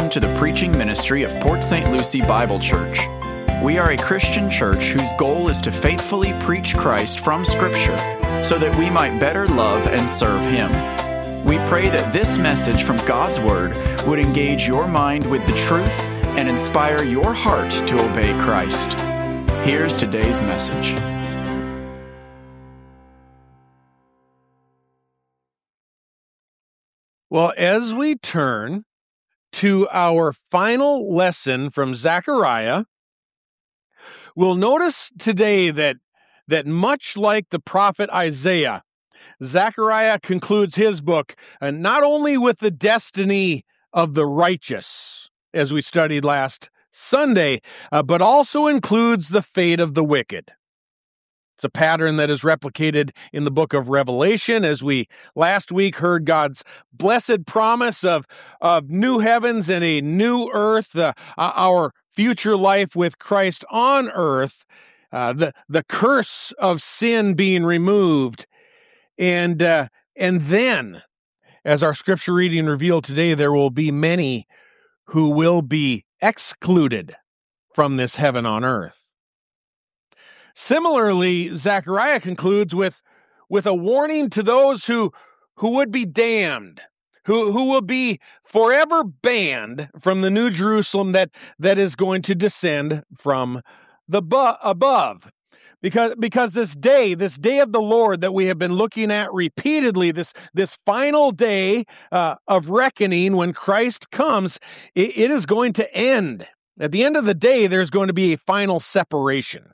welcome to the preaching ministry of Port St. Lucie Bible Church. We are a Christian church whose goal is to faithfully preach Christ from Scripture so that we might better love and serve Him. We pray that this message from God's Word would engage your mind with the truth and inspire your heart to obey Christ. Here's today's message. Well, as we turn to our final lesson from Zechariah, we'll notice today that much like the prophet Isaiah, Zechariah concludes his book not only with the destiny of the righteous, as we studied last Sunday, but also includes the fate of the wicked. It's a pattern that is replicated in the book of Revelation, as we last week heard God's blessed promise of new heavens and a new earth, our future life with Christ on earth, the curse of sin being removed. And then, as our scripture reading revealed today, there will be many who will be excluded from this heaven on earth. Similarly, Zechariah concludes with a warning to those who would be damned, who will be forever banned from the New Jerusalem that is going to descend from the above. Because this day of the Lord that we have been looking at repeatedly, this final day of reckoning when Christ comes, it is going to end. At the end of the day, there's going to be a final separation.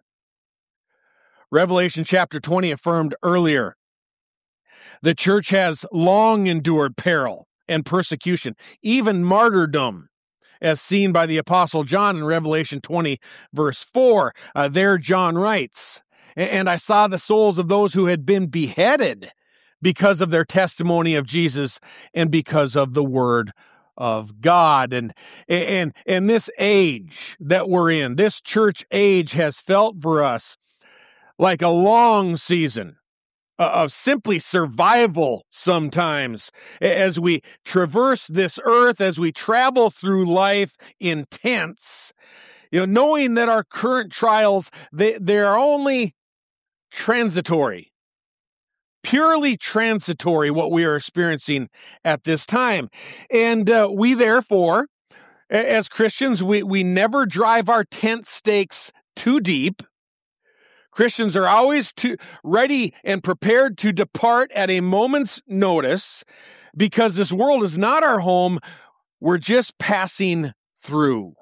Revelation chapter 20 affirmed earlier, the church has long endured peril and persecution, even martyrdom, as seen by the Apostle John in Revelation 20, verse 4. There John writes, "And I saw the souls of those who had been beheaded because of their testimony of Jesus and because of the word of God." And this age that we're in, this church age, has felt for us like a long season of simply survival sometimes as we traverse this earth, as we travel through life in tents, knowing that our current trials, they're only transitory, purely transitory, what we are experiencing at this time. And we therefore, as Christians, we never drive our tent stakes too deep. Christians are always ready and prepared to depart at a moment's notice, because this world is not our home. We're just passing through.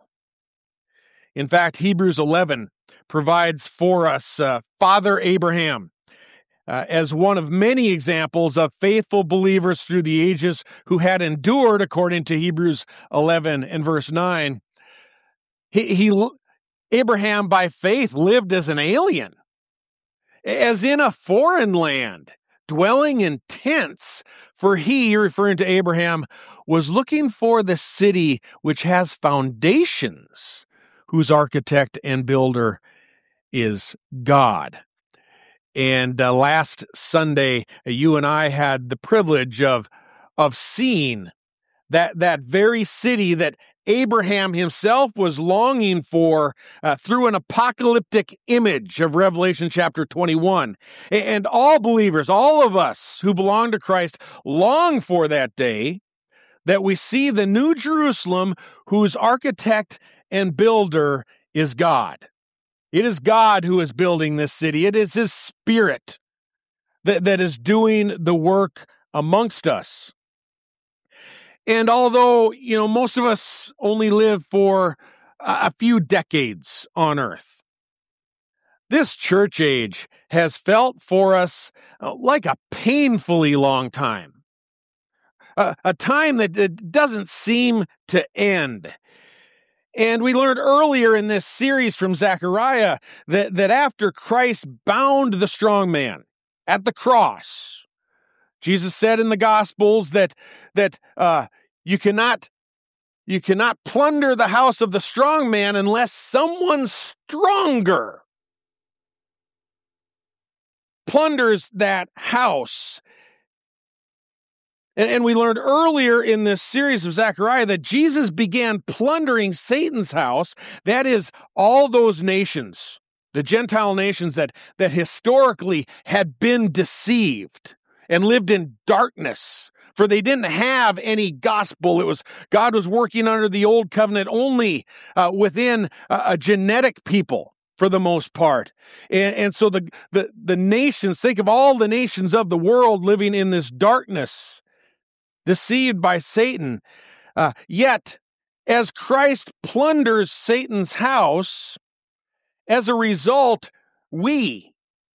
In fact, Hebrews 11 provides for us Father Abraham as one of many examples of faithful believers through the ages who had endured, according to Hebrews 11 and verse 9. Abraham, by faith, lived as an alien, as in a foreign land, dwelling in tents, for he, referring to Abraham, was looking for the city which has foundations, whose architect and builder is God. And last Sunday, you and I had the privilege of seeing that very city that Abraham himself was longing for through an apocalyptic image of Revelation chapter 21. And all believers, all of us who belong to Christ, long for that day that we see the New Jerusalem whose architect and builder is God. It is God who is building this city. It is His Spirit that is doing the work amongst us. And although, most of us only live for a few decades on earth, this church age has felt for us like a painfully long time, a time that doesn't seem to end. And we learned earlier in this series from Zechariah that after Christ bound the strong man at the cross, Jesus said in the Gospels that you cannot plunder the house of the strong man unless someone stronger plunders that house. And we learned earlier in this series of Zechariah that Jesus began plundering Satan's house, that is, all those nations, the Gentile nations that historically had been deceived and lived in darkness, for they didn't have any gospel. God was working under the old covenant only within a genetic people for the most part. And so the nations, think of all the nations of the world living in this darkness, deceived by Satan. Yet, as Christ plunders Satan's house, as a result, we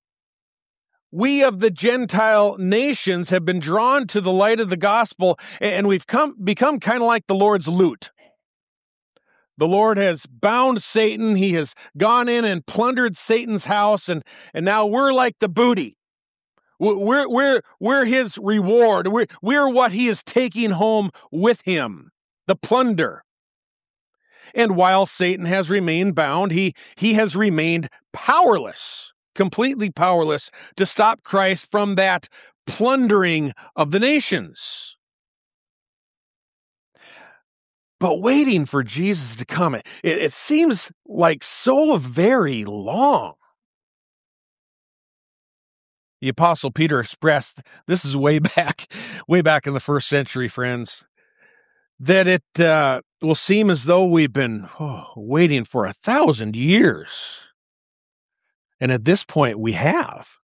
of the Gentile nations have been drawn to the light of the gospel, and we've become kind of like the Lord's loot. The Lord has bound Satan. He has gone in and plundered Satan's house, and now we're like the booty. We're his reward. We're what he is taking home with him, the plunder. And while Satan has remained bound, he has remained powerless, completely powerless to stop Christ from that plundering of the nations. But waiting for Jesus to come, it seems like so very long. The Apostle Peter expressed, this is way back in the first century, friends, that it will seem as though we've been waiting for 1,000 years. And at this point, we have.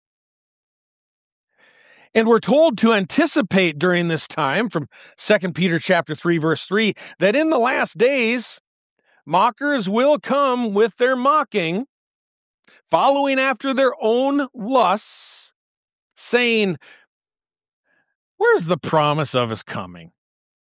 And we're told to anticipate during this time from 2 Peter chapter 3, verse 3, that in the last days, mockers will come with their mocking, following after their own lusts, saying, where's the promise of his coming?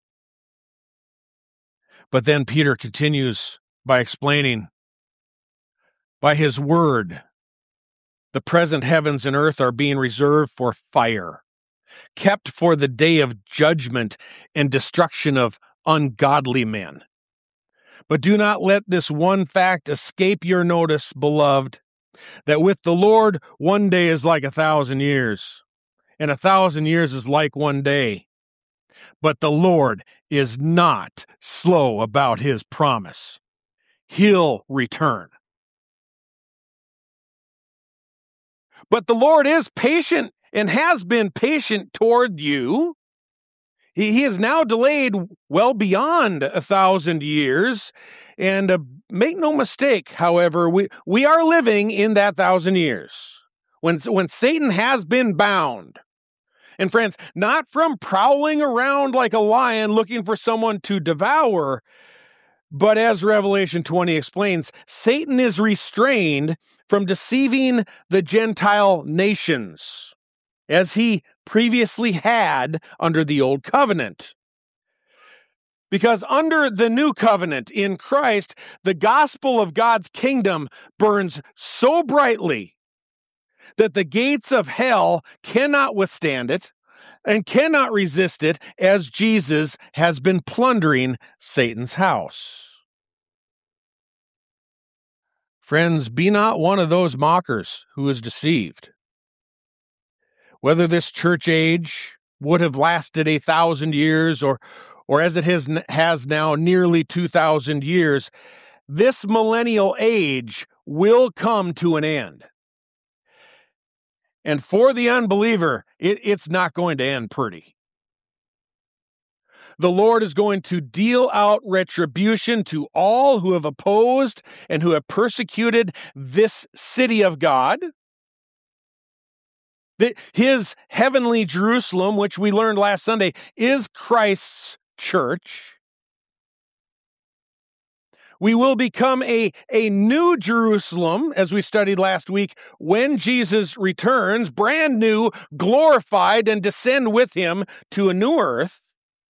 But then Peter continues by explaining, by his word, the present heavens and earth are being reserved for fire, kept for the day of judgment and destruction of ungodly men. But do not let this one fact escape your notice, beloved, that with the Lord 1 day is like 1,000 years, and 1,000 years is like 1 day. But the Lord is not slow about his promise. He'll return. But the Lord is patient and has been patient toward you. He is now delayed well beyond 1,000 years. And make no mistake, however, we are living in that 1,000 years when Satan has been bound. And friends, not from prowling around like a lion looking for someone to devour, but as Revelation 20 explains, Satan is restrained from deceiving the Gentile nations, as he previously had under the Old Covenant. Because under the New Covenant in Christ, the gospel of God's kingdom burns so brightly that the gates of hell cannot withstand it and cannot resist it, as Jesus has been plundering Satan's house. Friends, be not one of those mockers who is deceived. Whether this church age would have lasted 1,000 years or as it has now nearly 2,000 years, this millennial age will come to an end. And for the unbeliever, it's not going to end pretty. The Lord is going to deal out retribution to all who have opposed and who have persecuted this city of God. His heavenly Jerusalem, which we learned last Sunday, is Christ's church. We will become a new Jerusalem, as we studied last week, when Jesus returns, brand new, glorified, and descend with him to a new earth.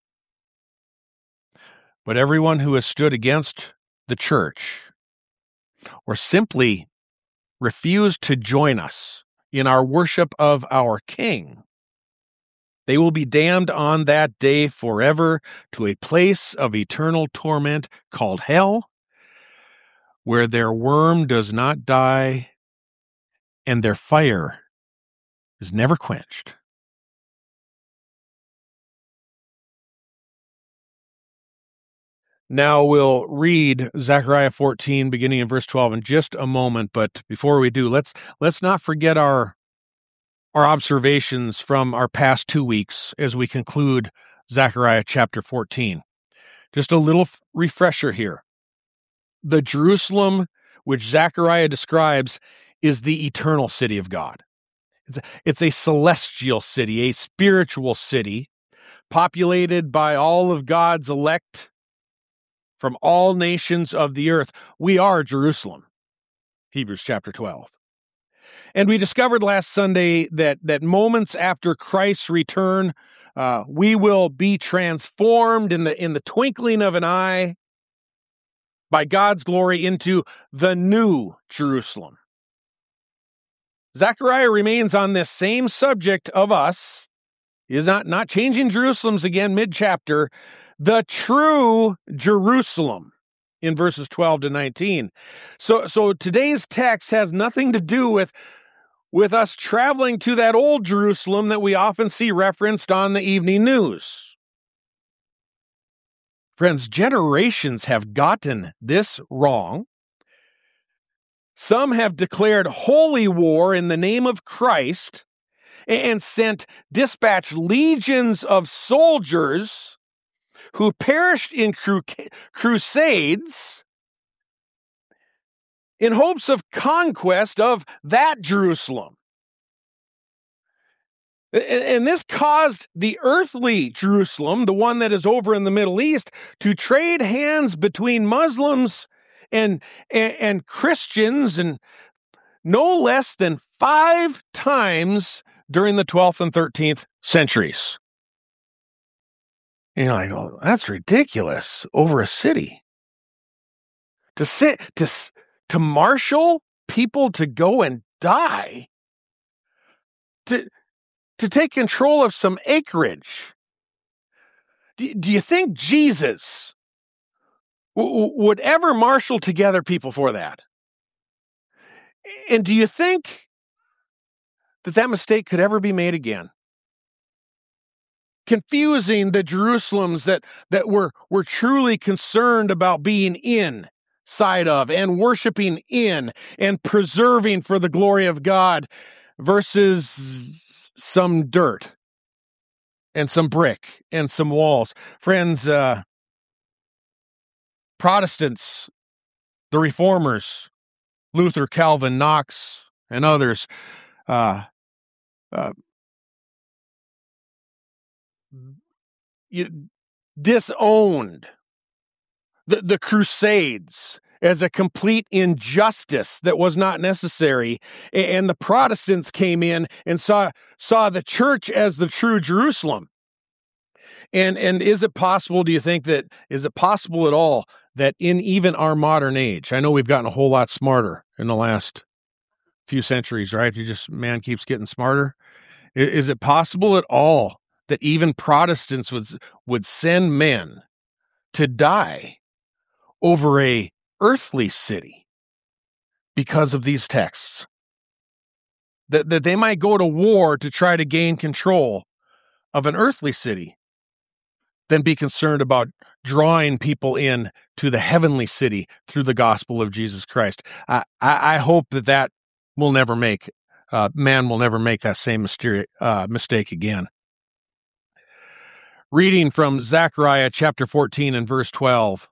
But everyone who has stood against the church or simply refused to join us in our worship of our King, they will be damned on that day forever to a place of eternal torment called hell, where their worm does not die and their fire is never quenched. Now we'll read Zechariah 14, beginning in verse 12 in just a moment, but before we do, let's not forget our observations from our past 2 weeks as we conclude Zechariah chapter 14. Just a little refresher here. The Jerusalem which Zechariah describes is the eternal city of God. It's a celestial city, a spiritual city, populated by all of God's elect from all nations of the earth. We are Jerusalem, Hebrews chapter 12. And we discovered last Sunday that moments after Christ's return, we will be transformed in the twinkling of an eye by God's glory into the new Jerusalem. Zechariah remains on this same subject of us. He is not changing Jerusalems again mid-chapter. The true Jerusalem in verses 12 to 19. So today's text has nothing to do with us traveling to that old Jerusalem that we often see referenced on the evening news. Friends, generations have gotten this wrong. Some have declared holy war in the name of Christ and dispatched legions of soldiers who perished in crusades in hopes of conquest of that Jerusalem. And this caused the earthly Jerusalem, the one that is over in the Middle East, to trade hands between Muslims and Christians, and no less than 5 times during the 12th and 13th centuries. And you're like, oh, that's ridiculous, over a city. To marshal people to go and die, to take control of some acreage. Do you think Jesus would ever marshal together people for that? And do you think that mistake could ever be made again? Confusing the Jerusalems that were truly concerned about being inside of and worshiping in and preserving for the glory of God versus some dirt and some brick and some walls. Friends, Protestants, the Reformers, Luther, Calvin, Knox, and others, disowned the Crusades as a complete injustice that was not necessary, and the Protestants came in and saw the church as the true Jerusalem. And is it possible, do you think is it possible at all that in even our modern age, I know we've gotten a whole lot smarter in the last few centuries, right? Man keeps getting smarter. Is it possible at all that even Protestants would send men to die over a earthly city because of these texts? That they might go to war to try to gain control of an earthly city, than be concerned about drawing people in to the heavenly city through the gospel of Jesus Christ. I hope that will never make, man will never make that same mistake again. Reading from Zechariah chapter 14 and verse 12.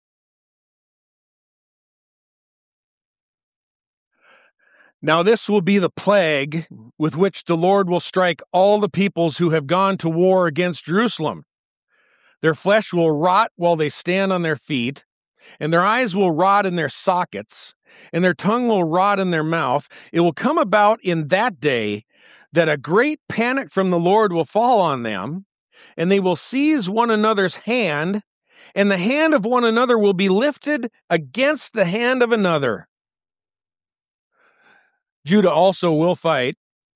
Now this will be the plague with which the Lord will strike all the peoples who have gone to war against Jerusalem. Their flesh will rot while they stand on their feet, and their eyes will rot in their sockets, and their tongue will rot in their mouth. It will come about in that day that a great panic from the Lord will fall on them, and they will seize one another's hand, and the hand of one another will be lifted against the hand of another. Judah also will fight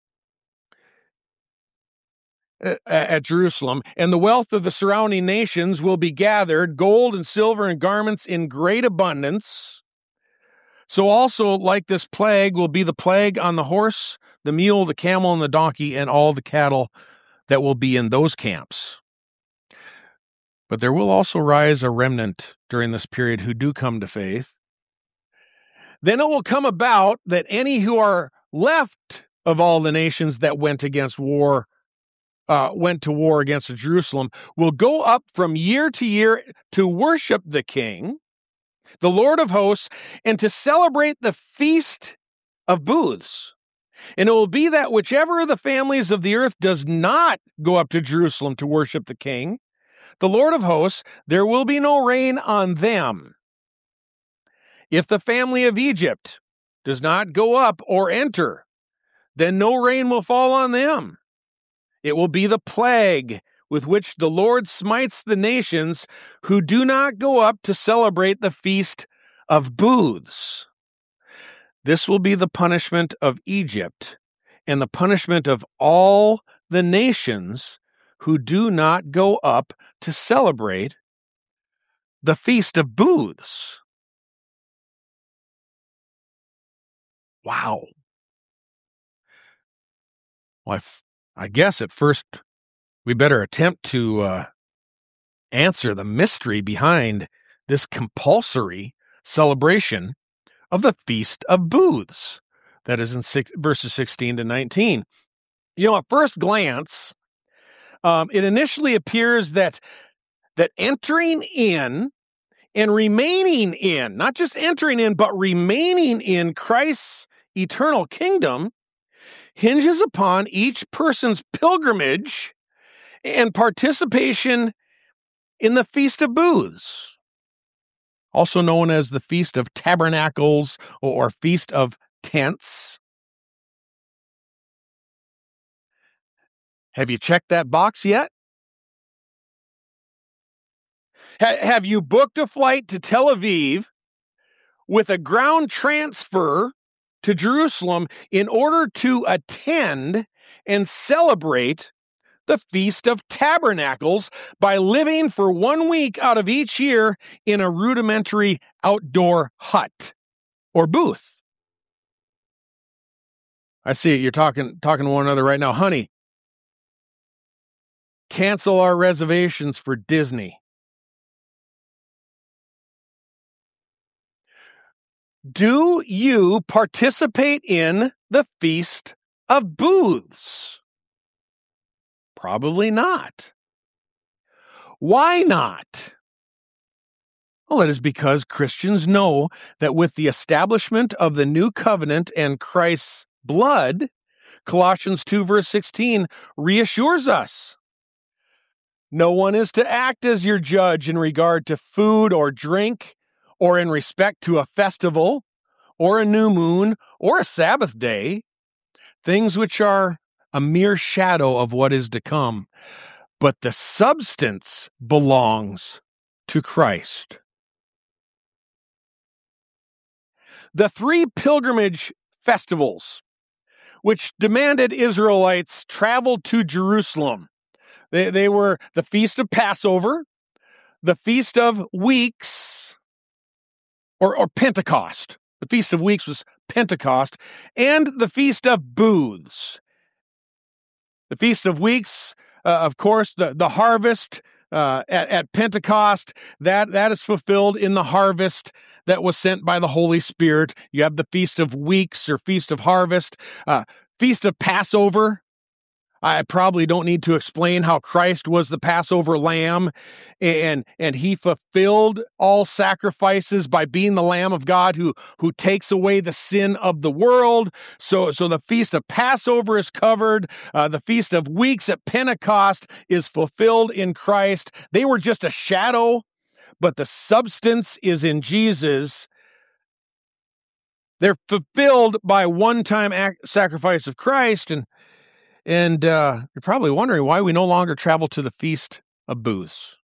at Jerusalem, and the wealth of the surrounding nations will be gathered, gold and silver and garments in great abundance. So also, like this plague, will be the plague on the horse, the mule, the camel, and the donkey, and all the cattle that will be in those camps. But there will also rise a remnant during this period who do come to faith. Then it will come about that any who are left of all the nations that went to war against Jerusalem will go up from year to year to worship the King, the Lord of hosts, and to celebrate the Feast of Booths. And it will be that whichever of the families of the earth does not go up to Jerusalem to worship the King, the Lord of hosts, there will be no rain on them. If the family of Egypt does not go up or enter, then no rain will fall on them. It will be the plague with which the Lord smites the nations who do not go up to celebrate the Feast of Booths. This will be the punishment of Egypt and the punishment of all the nations who do not go up to celebrate the Feast of Booths. Wow. Well, I guess at first we better attempt to answer the mystery behind this compulsory celebration of the Feast of Booths. That is in verses 16 to 19. At first glance, it initially appears that entering in and remaining in, not just entering in, but remaining in Christ's eternal kingdom hinges upon each person's pilgrimage and participation in the Feast of Booths, also known as the Feast of Tabernacles or Feast of Tents. Have you checked that box yet? Have you booked a flight to Tel Aviv with a ground transfer to Jerusalem in order to attend and celebrate the Feast of Tabernacles by living for 1 week out of each year in a rudimentary outdoor hut or booth? I see it. You're talking to one another right now. Honey, cancel our reservations for Disney. Do you participate in the Feast of Booths? Probably not. Why not? Well, it is because Christians know that with the establishment of the new covenant and Christ's blood, Colossians 2 verse 16 reassures us. No one is to act as your judge in regard to food or drink, or in respect to a festival, or a new moon, or a Sabbath day, things which are a mere shadow of what is to come, but the substance belongs to Christ. The 3 pilgrimage festivals, which demanded Israelites travel to Jerusalem, they were the Feast of Passover, the Feast of Weeks, or Pentecost. The Feast of Weeks was Pentecost, and the Feast of Booths. The Feast of Weeks, of course, the harvest at Pentecost, that is fulfilled in the harvest that was sent by the Holy Spirit. You have the Feast of Weeks or Feast of Harvest, Feast of Passover. I probably don't need to explain how Christ was the Passover lamb, and he fulfilled all sacrifices by being the Lamb of God who takes away the sin of the world. So the Feast of Passover is covered. The Feast of Weeks at Pentecost is fulfilled in Christ. They were just a shadow, but the substance is in Jesus. They're fulfilled by one-time sacrifice of Christ, and you're probably wondering why we no longer travel to the Feast of Booths.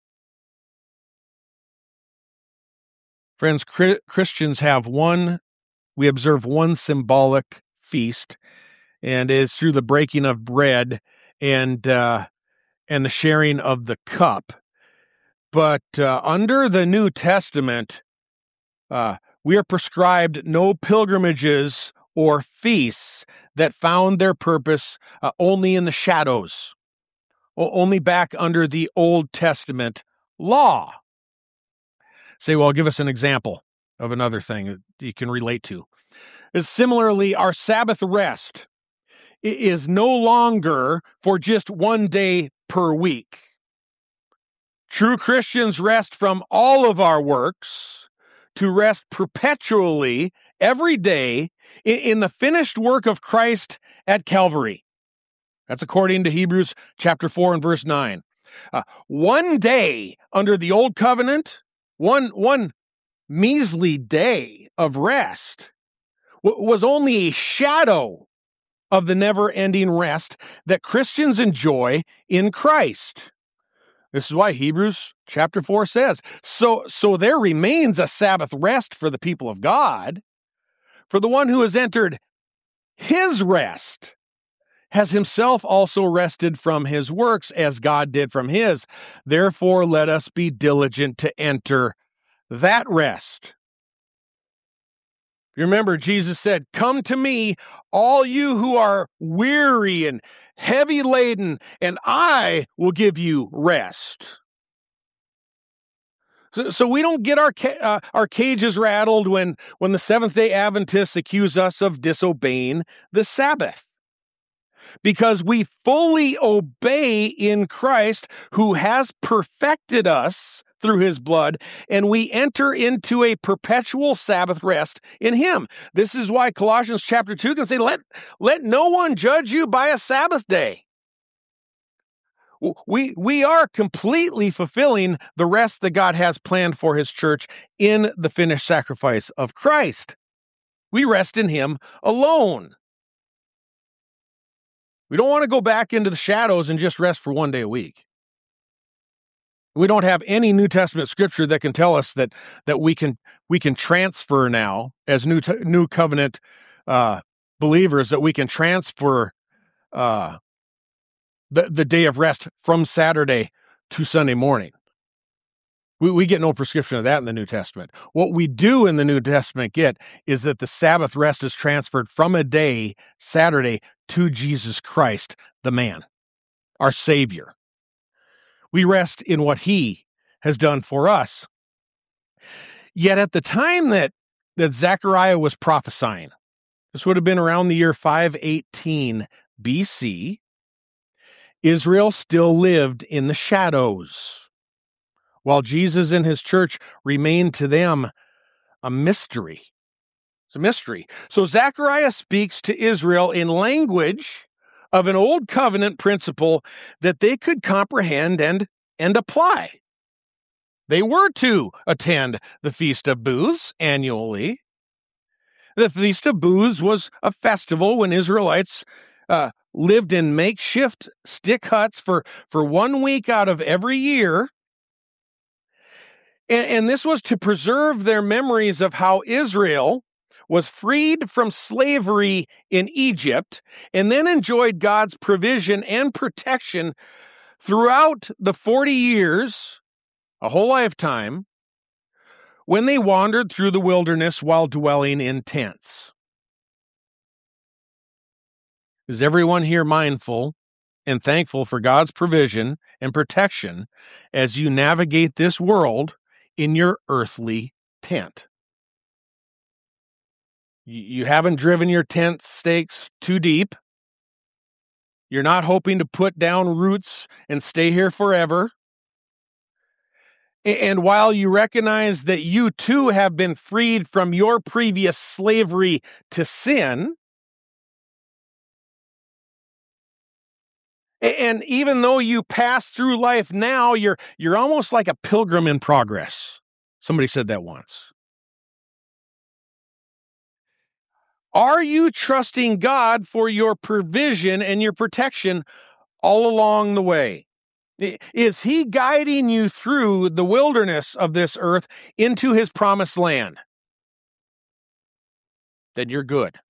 Friends, Christians we observe one symbolic feast, and it's through the breaking of bread and the sharing of the cup. But under the New Testament, we are prescribed no pilgrimages or feasts that found their purpose only in the shadows, only back under the Old Testament law. Say, well, give us an example of another thing that you can relate to. Similarly, our Sabbath rest is no longer for just one day per week. True Christians rest from all of our works to rest perpetually every day in the finished work of Christ at Calvary. That's according to Hebrews chapter 4 and verse 9. One day under the old covenant, one measly day of rest was only a shadow of the never-ending rest that Christians enjoy in Christ. This is why Hebrews chapter 4 says, so there remains a Sabbath rest for the people of God. For the one who has entered his rest has himself also rested from his works as God did from his. Therefore, let us be diligent to enter that rest. You remember, Jesus said, "Come to me, all you who are weary and heavy laden, and I will give you rest." So we don't get our cages rattled when the Seventh-day Adventists accuse us of disobeying the Sabbath, because we fully obey in Christ, who has perfected us through his blood, and we enter into a perpetual Sabbath rest in him. This is why Colossians chapter 2 can say, let no one judge you by a Sabbath day. We are completely fulfilling the rest that God has planned for his church in the finished sacrifice of Christ. We rest in him alone. We don't want to go back into the shadows and just rest for one day a week. We don't have any New Testament scripture that can tell us that we can transfer now as new covenant believers, that we can transfer the day of rest from Saturday to Sunday morning. We get no prescription of that in the New Testament. What we do in the New Testament get is that the Sabbath rest is transferred from a day, Saturday, to Jesus Christ, the man, our Savior. We rest in what he has done for us. Yet at the time that Zechariah was prophesying, this would have been around the year 518 BC, Israel still lived in the shadows, while Jesus and his church remained to them a mystery. It's a mystery. So Zechariah speaks to Israel in language of an old covenant principle that they could comprehend and apply. They were to attend the Feast of Booths annually. The Feast of Booths was a festival when Israelites lived in makeshift stick huts for 1 week out of every year. And this was to preserve their memories of how Israel was freed from slavery in Egypt and then enjoyed God's provision and protection throughout the 40 years, a whole lifetime, when they wandered through the wilderness while dwelling in tents. Is everyone here mindful and thankful for God's provision and protection as you navigate this world in your earthly tent? You haven't driven your tent stakes too deep. You're not hoping to put down roots and stay here forever. And while you recognize that you too have been freed from your previous slavery to sin, and even though you pass through life now, you're almost like a pilgrim in progress. Somebody said that once. Are you trusting God for your provision and your protection all along the way? Is he guiding you through the wilderness of this earth into his promised land? Then you're good.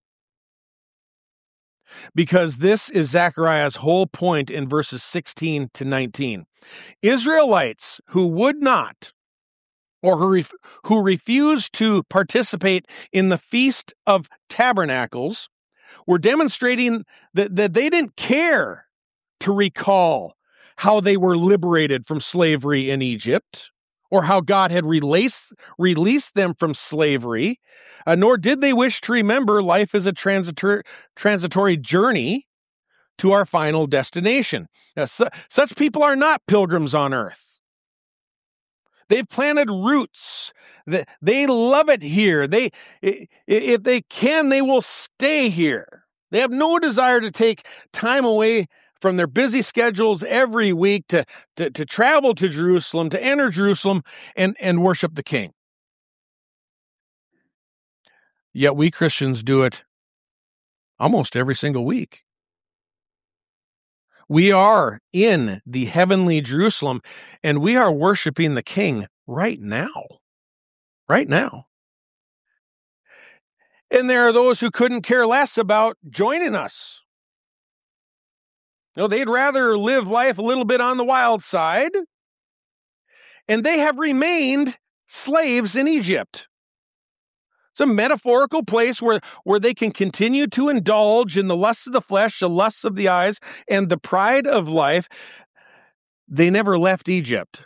Because this is Zechariah's whole point in verses 16 to 19. Israelites who would not, or who refused to participate in the Feast of Tabernacles, were demonstrating that they didn't care to recall how they were liberated from slavery in Egypt, or how God had released them from slavery, nor did they wish to remember life as a transitory journey to our final destination. Now, such people are not pilgrims on earth. They've planted roots. They love it here. If they can, they will stay here. They have no desire to take time away from their busy schedules every week to travel to Jerusalem, to enter Jerusalem and worship the King. Yet we Christians do it almost every single week. We are in the heavenly Jerusalem, and we are worshiping the King right now. Right now. And there are those who couldn't care less about joining us. They'd rather live life a little bit on the wild side, and they have remained slaves in Egypt. It's a metaphorical place where they can continue to indulge in the lusts of the flesh, the lusts of the eyes, and the pride of life. They never left Egypt.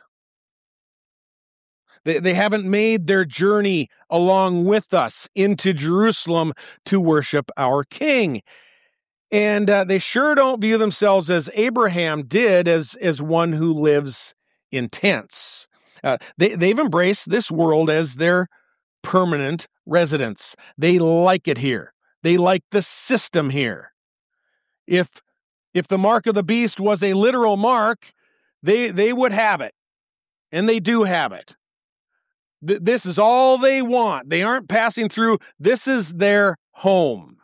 They haven't made their journey along with us into Jerusalem to worship our King. And they sure don't view themselves as Abraham did, as one who lives in tents. They've embraced this world as their permanent residence. They like it here. They like the system here. If the mark of the beast was a literal mark, they would have it. And they do have it. This is all they want. They aren't passing through. This is their home.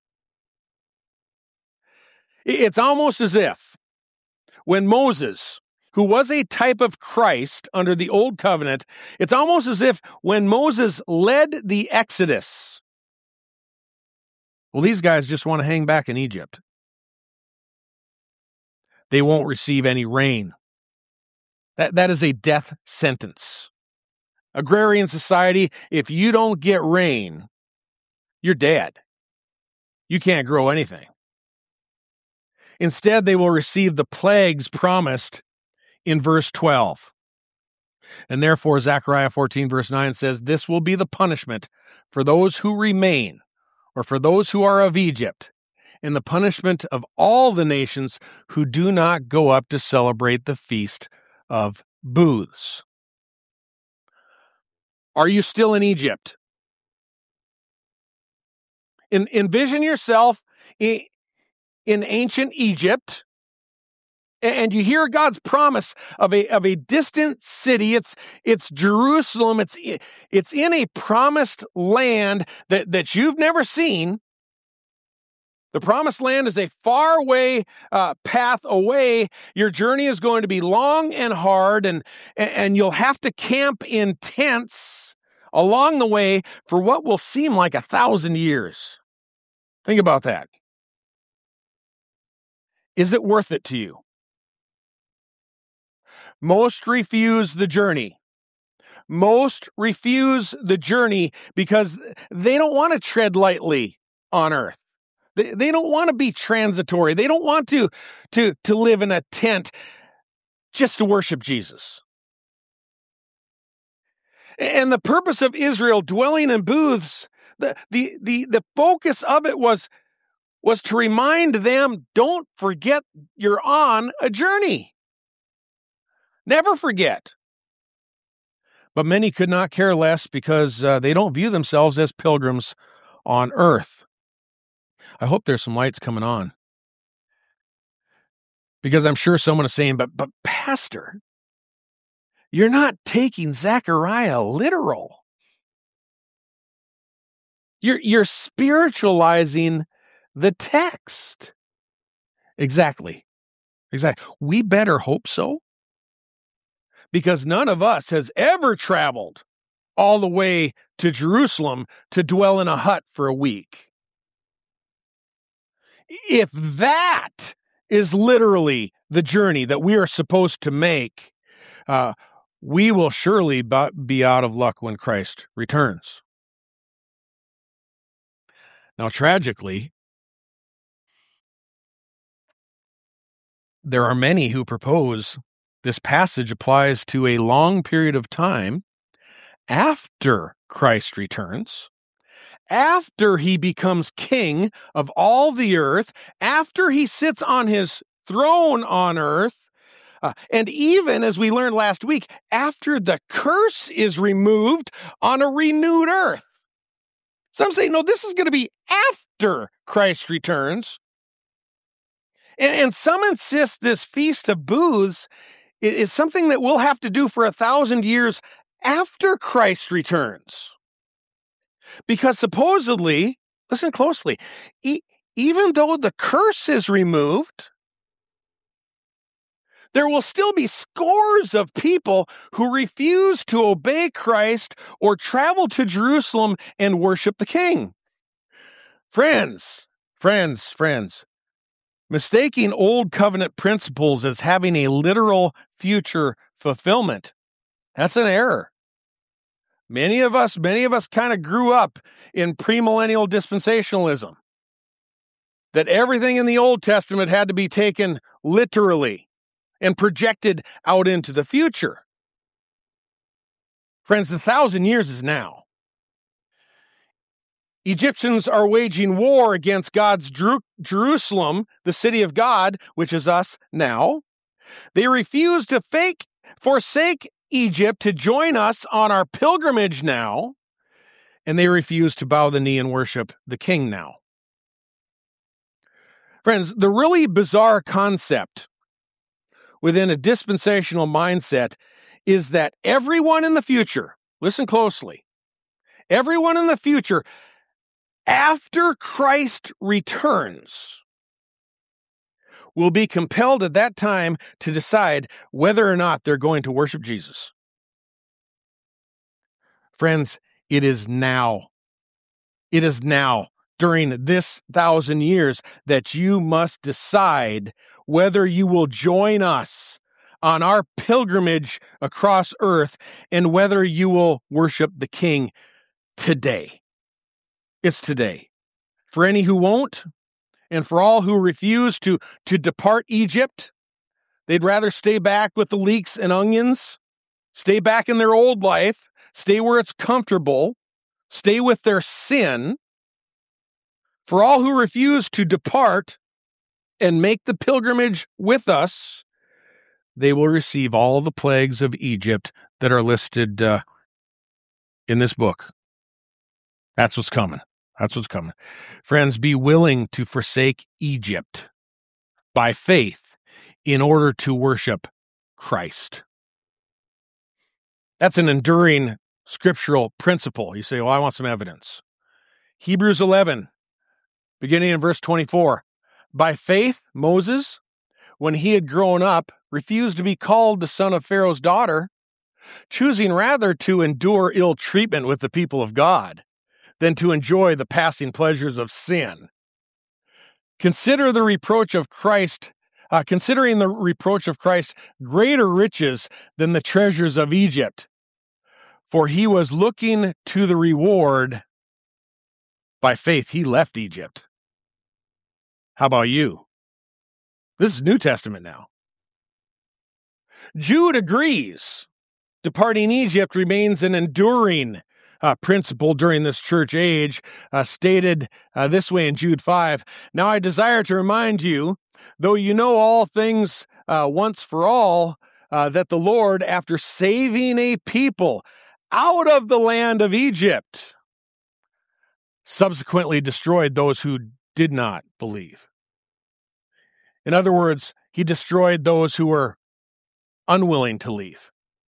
It's almost as if when Moses, who was a type of Christ under the Old Covenant, it's almost as if when Moses led the Exodus, well, these guys just want to hang back in Egypt. They won't receive any rain. That is a death sentence. Agrarian society, if you don't get rain, you're dead. You can't grow anything. Instead, they will receive the plagues promised in verse 12. And therefore, Zechariah 14, verse 9 says, "This will be the punishment for those who remain, or for those who are of Egypt, and the punishment of all the nations who do not go up to celebrate the Feast of Booths." Are you still in Egypt? Envision yourself in ancient Egypt, and you hear God's promise of a distant city. It's Jerusalem. It's in a promised land that you've never seen. The promised land is a faraway path away. Your journey is going to be long and hard, and you'll have to camp in tents along the way for what will seem like 1,000 years. Think about that. Is it worth it to you? Most refuse the journey. Most refuse the journey because they don't want to tread lightly on earth. They don't want to be transitory. They don't want to live in a tent just to worship Jesus. And the purpose of Israel dwelling in booths, the focus of it was to remind them, don't forget you're on a journey. Never forget. But many could not care less because they don't view themselves as pilgrims on earth. I hope there's some lights coming on. Because I'm sure someone is saying, but Pastor, you're not taking Zechariah literal. You're spiritualizing the text. Exactly. We better hope so. Because none of us has ever traveled all the way to Jerusalem to dwell in a hut for a week. If that is literally the journey that we are supposed to make, we will surely be out of luck when Christ returns. Now, tragically, There are many who propose this passage applies to a long period of time after Christ returns, after he becomes king of all the earth, after he sits on his throne on earth, and even, as we learned last week, after the curse is removed on a renewed earth. Some say, no, this is going to be after Christ returns. And some insist this Feast of Booths is something that we'll have to do for 1,000 years after Christ returns. Because supposedly, listen closely, even though the curse is removed, there will still be scores of people who refuse to obey Christ or travel to Jerusalem and worship the King. Friends, mistaking old covenant principles as having a literal future fulfillment, that's an error. Many of us kind of grew up in premillennial dispensationalism, that everything in the Old Testament had to be taken literally and projected out into the future. Friends, the 1,000 years is now. Egyptians are waging war against God's Jerusalem, the city of God, which is us now. They refuse to forsake Egypt to join us on our pilgrimage now, and they refuse to bow the knee and worship the King now. Friends, the really bizarre concept within a dispensational mindset is that everyone in the future, listen closely, everyone in the future, after Christ returns, will be compelled at that time to decide whether or not they're going to worship Jesus. Friends, it is now. It is now, during this 1,000 years, that you must decide whether you will join us on our pilgrimage across earth and whether you will worship the King today. It's today. For any who won't, and for all who refuse to depart Egypt, they'd rather stay back with the leeks and onions, stay back in their old life, stay where it's comfortable, stay with their sin. For all who refuse to depart and make the pilgrimage with us, they will receive all the plagues of Egypt that are listed in this book. That's what's coming. That's what's coming. Friends, be willing to forsake Egypt by faith in order to worship Christ. That's an enduring scriptural principle. You say, well, I want some evidence. Hebrews 11, beginning in verse 24. By faith, Moses, when he had grown up, refused to be called the son of Pharaoh's daughter, choosing rather to endure ill treatment with the people of God than to enjoy the passing pleasures of sin. Considering the reproach of Christ greater riches than the treasures of Egypt, for he was looking to the reward. By faith, he left Egypt. How about you? This is New Testament now. Jude agrees. Departing Egypt remains an enduring principle during this church age, stated this way in Jude 5. Now I desire to remind you, though you know all things once for all, that the Lord, after saving a people out of the land of Egypt, subsequently destroyed those who did not believe. In other words, he destroyed those who were unwilling to leave.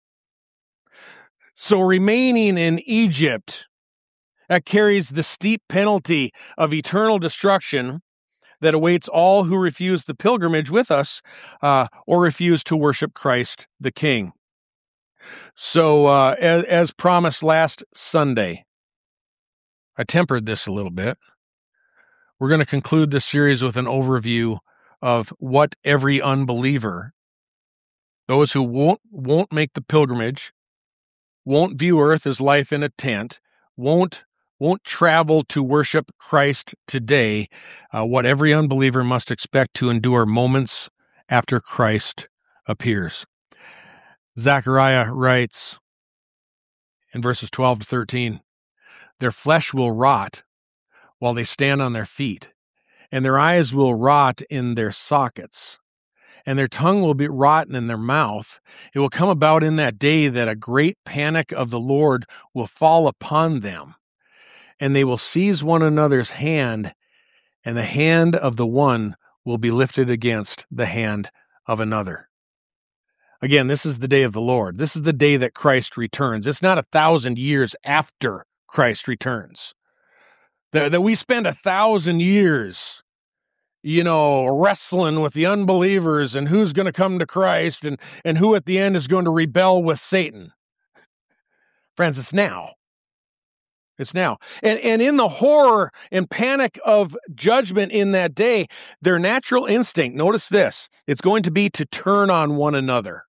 So remaining in Egypt carries the steep penalty of eternal destruction that awaits all who refuse the pilgrimage with us or refuse to worship Christ the King. So as promised last Sunday, I tempered this a little bit. We're going to conclude this series with an overview of what every unbeliever, those who won't make the pilgrimage, won't view earth as life in a tent, won't travel to worship Christ today, what every unbeliever must expect to endure moments after Christ appears. Zechariah writes in verses 12 to 13, "Their flesh will rot while they stand on their feet, and their eyes will rot in their sockets, and their tongue will be rotten in their mouth. It will come about in that day that a great panic of the Lord will fall upon them, and they will seize one another's hand, and the hand of the one will be lifted against the hand of another." Again, this is the day of the Lord. This is the day that Christ returns. It's not 1,000 years after Christ returns. That we spend 1,000 years, wrestling with the unbelievers and who's going to come to Christ and who at the end is going to rebel with Satan. Friends, it's now. It's now. And in the horror and panic of judgment in that day, their natural instinct, notice this, it's going to be to turn on one another.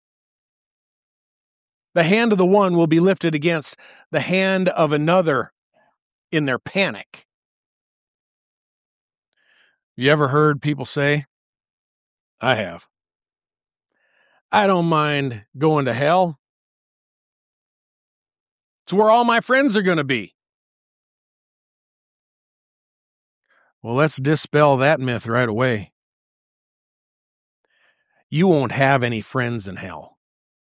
The hand of the one will be lifted against the hand of another in their panic. You ever heard people say, I have, I don't mind going to hell. It's where all my friends are going to be. Well, let's dispel that myth right away. You won't have any friends in hell.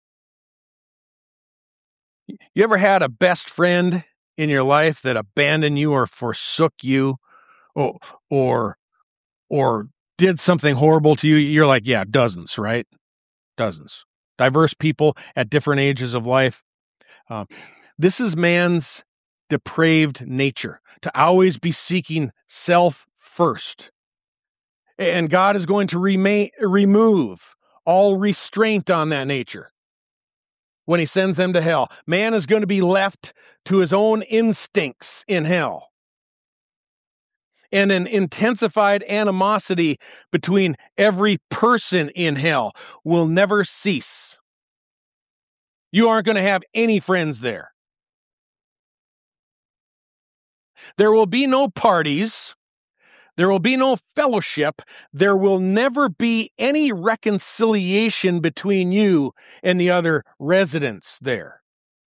You ever had a best friend in your life that abandoned you or forsook you or did something horrible to you? You're like, yeah, dozens, right? Dozens. Diverse people at different ages of life. This is man's depraved nature, to always be seeking self first. And God is going to remove all restraint on that nature when he sends them to hell. Man is going to be left to his own instincts in hell. And an intensified animosity between every person in hell will never cease. You aren't going to have any friends there. There will be no parties. There will be no fellowship. There will never be any reconciliation between you and the other residents there.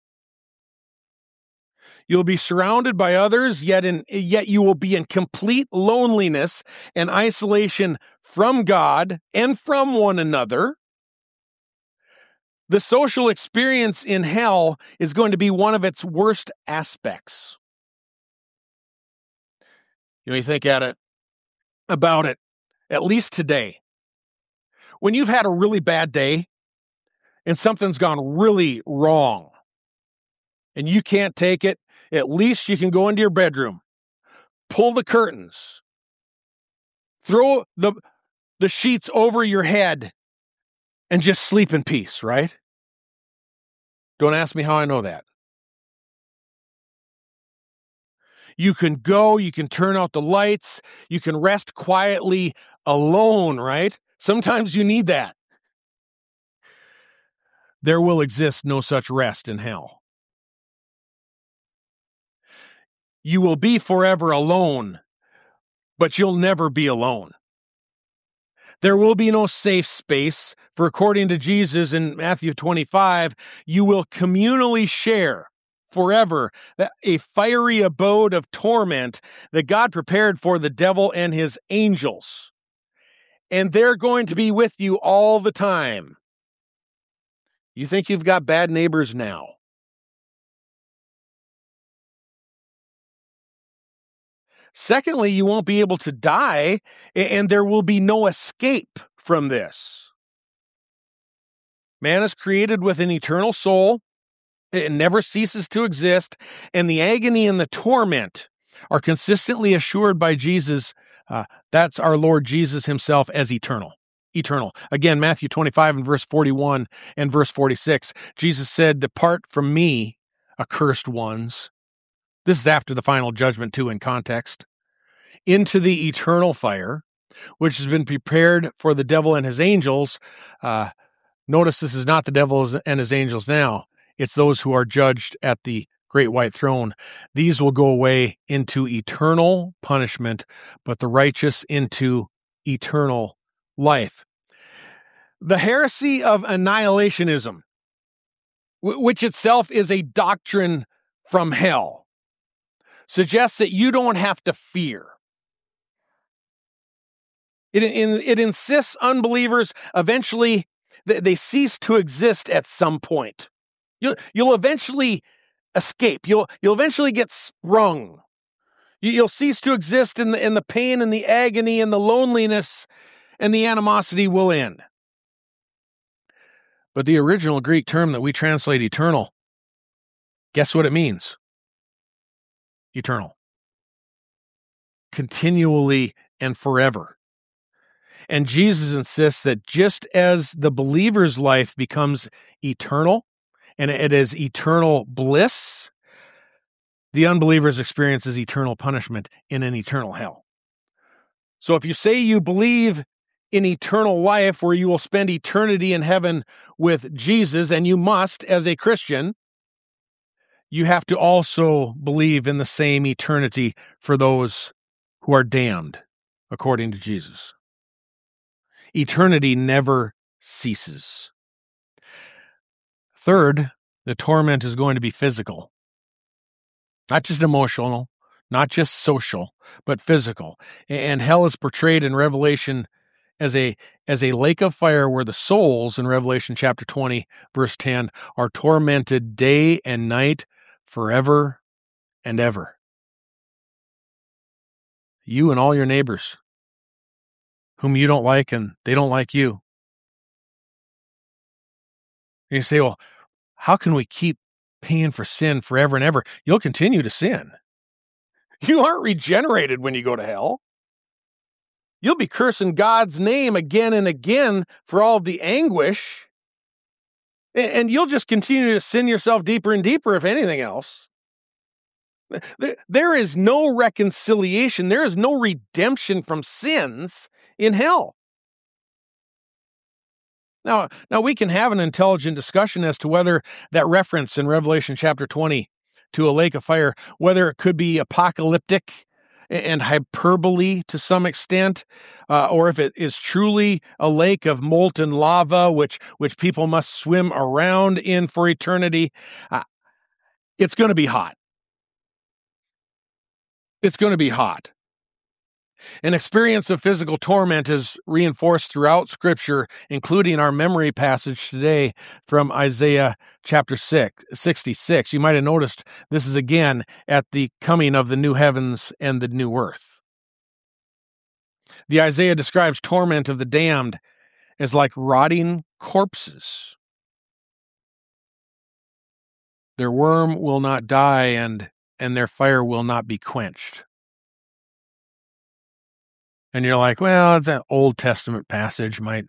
You'll be surrounded by others, yet you will be in complete loneliness and isolation from God and from one another. The social experience in hell is going to be one of its worst aspects. You think about it, at least today. When you've had a really bad day and something's gone really wrong and you can't take it, at least you can go into your bedroom, pull the curtains, throw the sheets over your head, and just sleep in peace, right? Don't ask me how I know that. You can go, you can turn out the lights, you can rest quietly alone, right? Sometimes you need that. There will exist no such rest in hell. You will be forever alone, but you'll never be alone. There will be no safe space, for according to Jesus in Matthew 25, you will communally share forever a fiery abode of torment that God prepared for the devil and his angels. And they're going to be with you all the time. You think you've got bad neighbors now? Secondly, you won't be able to die, and there will be no escape from this. Man is created with an eternal soul. It never ceases to exist, and the agony and the torment are consistently assured by Jesus. That's our Lord Jesus himself as eternal. Eternal. Again, Matthew 25 and verse 41 and verse 46, Jesus said, "Depart from me, accursed ones." This is after the final judgment too in context. "Into the eternal fire, which has been prepared for the devil and his angels." Notice this is not the devil and his angels now. It's those who are judged at the great white throne. These will go away into eternal punishment, but the righteous into eternal life. The heresy of annihilationism, which itself is a doctrine from hell, suggests that you don't have to fear. It insists unbelievers eventually, they cease to exist at some point. You'll eventually escape. You'll eventually get sprung. You'll cease to exist in the pain and the agony and the loneliness, and the animosity will end. But the original Greek term that we translate eternal, guess what it means? Eternal. Continually and forever. And Jesus insists that just as the believer's life becomes eternal, and it is eternal bliss, the unbeliever's experience is eternal punishment in an eternal hell. So if you say you believe in eternal life where you will spend eternity in heaven with Jesus, and you must as a Christian, you have to also believe in the same eternity for those who are damned, according to Jesus. Eternity never ceases. Third, the torment is going to be physical. Not just emotional, not just social, but physical. And hell is portrayed in Revelation as a lake of fire where the souls in Revelation chapter 20, verse 10, are tormented day and night forever and ever. You and all your neighbors, whom you don't like and they don't like you. And you say, well, how can we keep paying for sin forever and ever? You'll continue to sin. You aren't regenerated when you go to hell. You'll be cursing God's name again and again for all the anguish. And you'll just continue to sin yourself deeper and deeper, if anything else. There is no reconciliation. There is no redemption from sins in hell. Now we can have an intelligent discussion as to whether that reference in Revelation chapter 20 to a lake of fire, whether it could be apocalyptic and hyperbole to some extent, or if it is truly a lake of molten lava, which people must swim around in for eternity. It's going to be hot. It's going to be hot. An experience of physical torment is reinforced throughout Scripture, including our memory passage today from Isaiah chapter 66. You might have noticed this is again at the coming of the new heavens and the new earth. The Isaiah describes torment of the damned as like rotting corpses. Their worm will not die, and their fire will not be quenched. And you're like, well, it's an Old Testament passage, might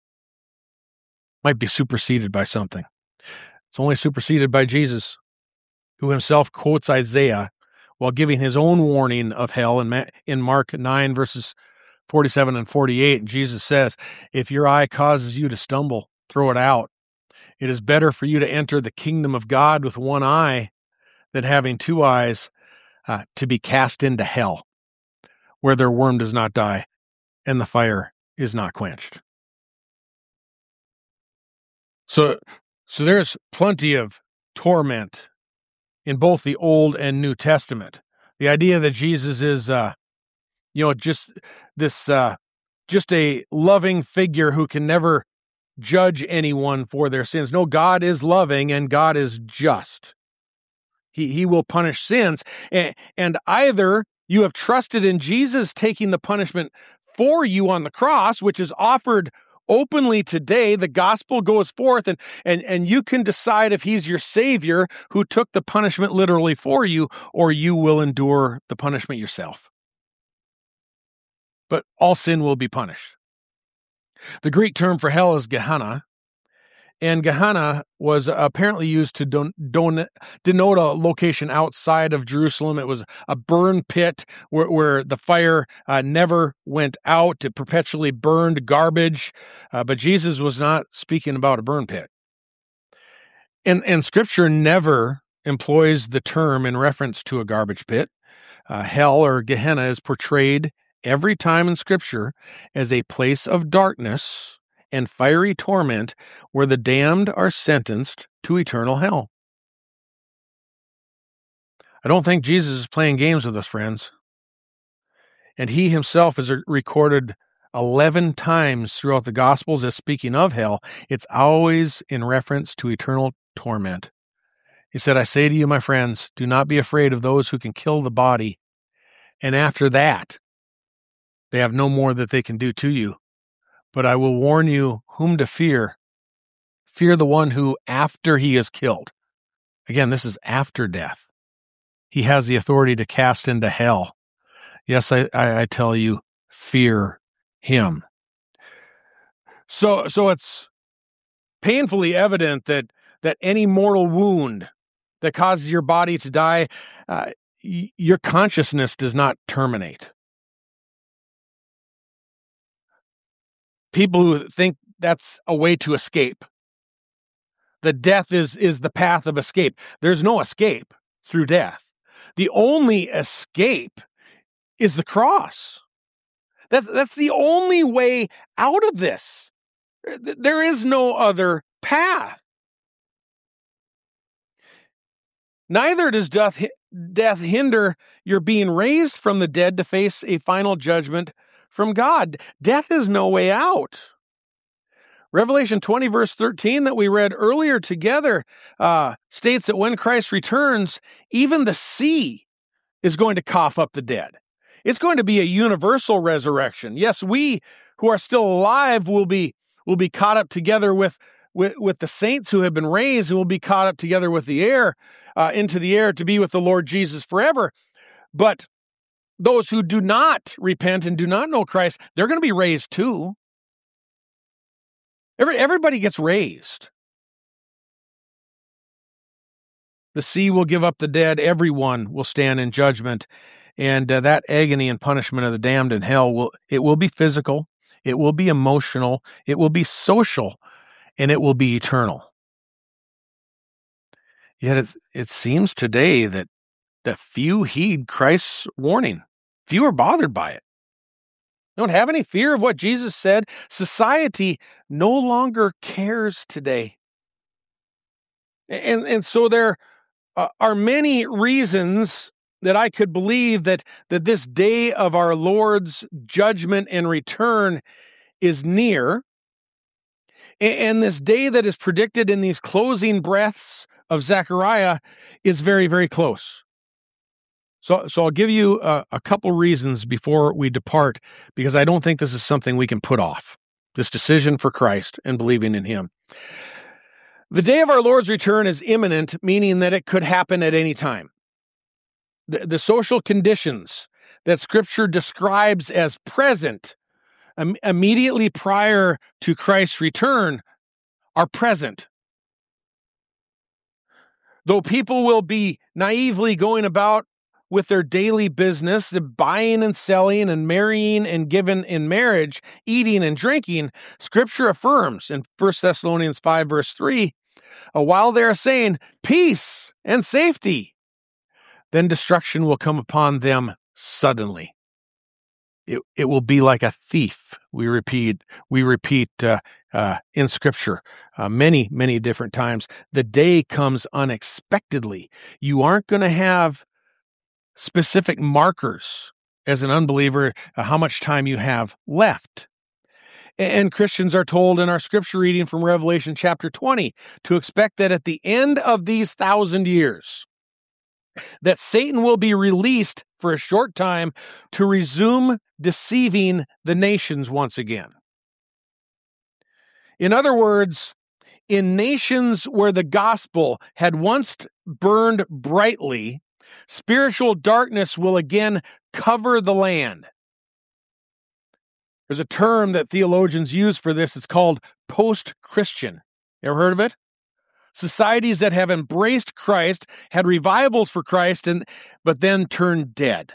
be superseded by something. It's only superseded by Jesus, who himself quotes Isaiah while giving his own warning of hell in Mark 9, verses 47 and 48. Jesus says, if your eye causes you to stumble, throw it out. It is better for you to enter the kingdom of God with one eye than having two eyes to be cast into hell, where their worm does not die and the fire is not quenched. So there's plenty of torment in both the Old and New Testament. The idea that Jesus is, just a loving figure who can never judge anyone for their sins. No, God is loving and God is just. He will punish sins, and either you have trusted in Jesus taking the punishment for you on the cross, which is offered openly today. The gospel goes forth, and you can decide if he's your Savior who took the punishment literally for you, or you will endure the punishment yourself. But all sin will be punished. The Greek term for hell is Gehenna, and Gehenna was apparently used to denote a location outside of Jerusalem. It was a burn pit where the fire never went out. It perpetually burned garbage. But Jesus was not speaking about a burn pit. And Scripture never employs the term in reference to a garbage pit. Hell or Gehenna is portrayed every time in Scripture as a place of darkness and fiery torment where the damned are sentenced to eternal hell. I don't think Jesus is playing games with us, friends. And he himself is recorded 11 times throughout the Gospels as speaking of hell. It's always in reference to eternal torment. He said, I say to you, my friends, do not be afraid of those who can kill the body, and after that, they have no more that they can do to you. But I will warn you whom to fear. Fear the one who, after he is killed, again, this is after death, he has the authority to cast into hell. Yes, I tell you, fear him. So it's painfully evident that any mortal wound that causes your body to die, your consciousness does not terminate. People who think that's a way to escape, that death is the path of escape. There's no escape through death. The only escape is the cross. That's the only way out of this. There is no other path. Neither does death hinder your being raised from the dead to face a final judgment from God. Death is no way out. Revelation 20, verse 13 that we read earlier together states that when Christ returns, even the sea is going to cough up the dead. It's going to be a universal resurrection. Yes, we who are still alive will be caught up together with the saints who have been raised, and will be caught up together with the air, into the air to be with the Lord Jesus forever. But those who do not repent and do not know Christ, they're going to be raised too. Everybody gets raised. The sea will give up the dead. Everyone will stand in judgment. And that agony and punishment of the damned in hell will be physical, it will be emotional, it will be social, and it will be eternal. Yet it seems today that few heed Christ's warning. Few are bothered by it. Don't have any fear of what Jesus said. Society no longer cares today. And so there are many reasons that I could believe that this day of our Lord's judgment and return is near. And this day that is predicted in these closing breaths of Zechariah is very, very close. So I'll give you a couple reasons before we depart, because I don't think this is something we can put off, this decision for Christ and believing in him. The day of our Lord's return is imminent, meaning that it could happen at any time. The social conditions that Scripture describes as present immediately prior to Christ's return are present. Though people will be naively going about with their daily business, the buying and selling and marrying and giving in marriage, eating and drinking, Scripture affirms in 1 Thessalonians 5, verse 3, while they are saying peace and safety, then destruction will come upon them suddenly. It will be like a thief. We repeat in Scripture many, many different times. The day comes unexpectedly. You aren't going to have specific markers as an unbeliever how much time you have left. And Christians are told in our Scripture reading from Revelation chapter 20 to expect that at the end of these 1,000 years, that Satan will be released for a short time to resume deceiving the nations once again. In other words, in nations where the gospel had once burned brightly, spiritual darkness will again cover the land. There's a term that theologians use for this. It's called post-Christian. You ever heard of it? Societies that have embraced Christ, had revivals for Christ, but then turned dead.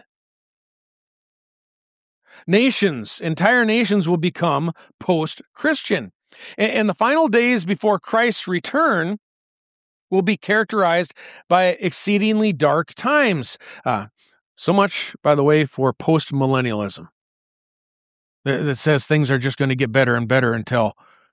Entire nations will become post-Christian. And the final days before Christ's return will be characterized by exceedingly dark times. So much, by the way, for post-millennialism. That says things are just going to get better and better until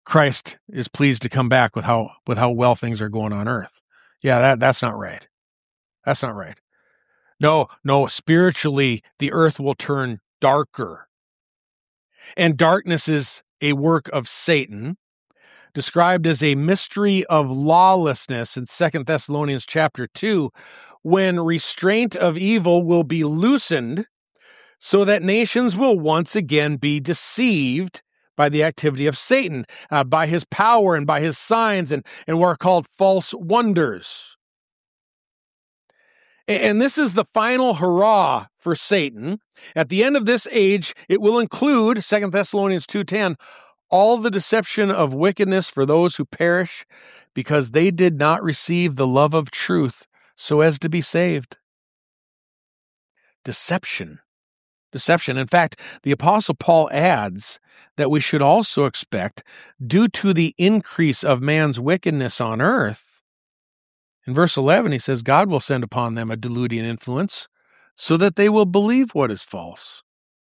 Christ is pleased to come back with how well things are going on earth. Yeah, that's not right. That's not right. No, spiritually, the earth will turn darker. And darkness is a work of Satan, described as a mystery of lawlessness in 2 Thessalonians chapter 2, when restraint of evil will be loosened so that nations will once again be deceived by the activity of Satan, by his power and by his signs and what are called false wonders. And this is the final hurrah for Satan. At the end of this age, it will include, 2 Thessalonians 2:10, all the deception of wickedness for those who perish, because they did not receive the love of truth so as to be saved. Deception. In fact, the Apostle Paul adds that we should also expect, due to the increase of man's wickedness on earth, in verse 11, he says, God will send upon them a deluding influence so that they will believe what is false.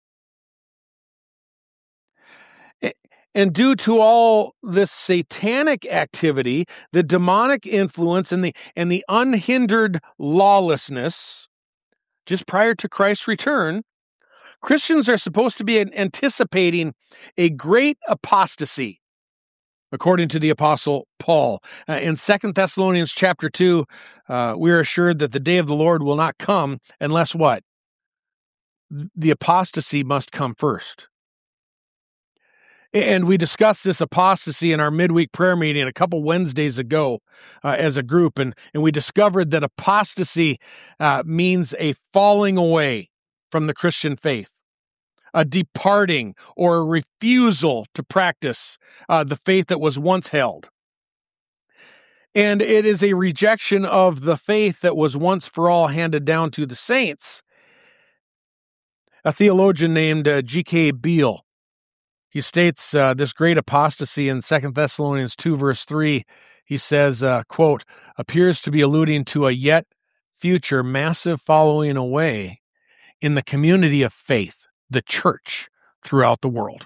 And due to all this satanic activity, the demonic influence and the unhindered lawlessness, just prior to Christ's return, Christians are supposed to be anticipating a great apostasy, according to the Apostle Paul. In 2 Thessalonians chapter 2, we are assured that the day of the Lord will not come unless what? The apostasy must come first. And we discussed this apostasy in our midweek prayer meeting a couple Wednesdays ago as a group, and we discovered that apostasy means a falling away from the Christian faith, a departing or a refusal to practice the faith that was once held. And it is a rejection of the faith that was once for all handed down to the saints. A theologian named G.K. Beale, he states this great apostasy in 2 Thessalonians 2, verse 3. He says, quote, appears to be alluding to a yet future massive following away in the community of faith, the church, throughout the world.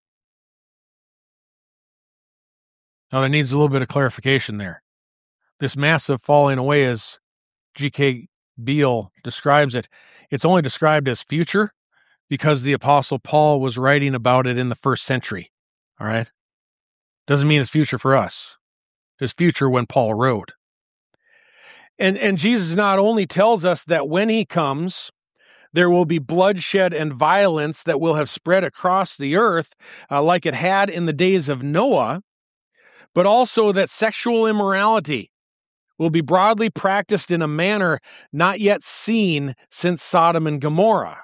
Now, there needs a little bit of clarification there. This massive falling away, as G.K. Beale describes it, it's only described as future because the Apostle Paul was writing about it in the first century. All right? Doesn't mean it's future for us. It's future when Paul wrote. And Jesus not only tells us that when he comes, there will be bloodshed and violence that will have spread across the earth like it had in the days of Noah, but also that sexual immorality will be broadly practiced in a manner not yet seen since Sodom and Gomorrah.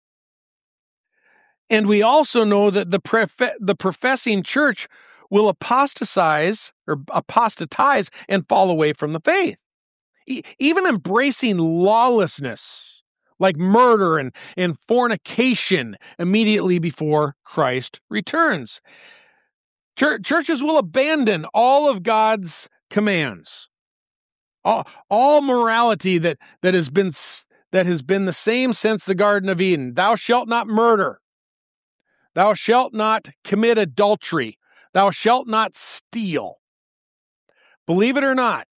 And we also know that the professing church will apostatize and fall away from the faith, even embracing lawlessness like murder and fornication immediately before Christ returns. Churches will abandon all of God's commands, all morality that has been the same since the Garden of Eden. Thou shalt not murder. Thou shalt not commit adultery. Thou shalt not steal. Believe it or not,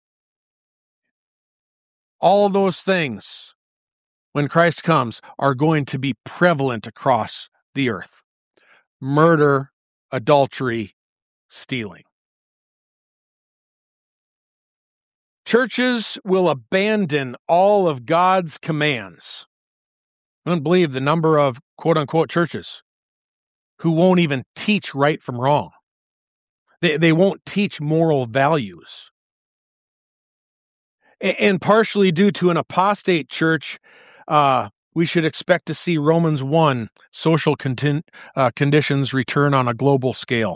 all those things, when Christ comes, are going to be prevalent across the earth. Murder, adultery, stealing. Churches will abandon all of God's commands. I don't believe the number of quote-unquote churches who won't even teach right from wrong. They won't teach moral values. And partially due to an apostate church, we should expect to see Romans 1, social conditions return on a global scale.